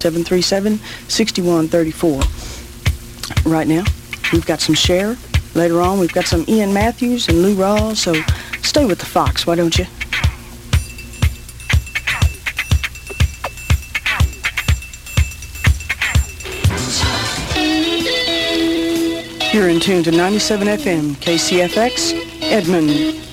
737-6134. Right now, we've got some Cher. Later on, we've got some Ian Matthews and Lou Rawls, so stay with the Fox, why don't you? You're in tune to 97 FM, KCFX, Edmond.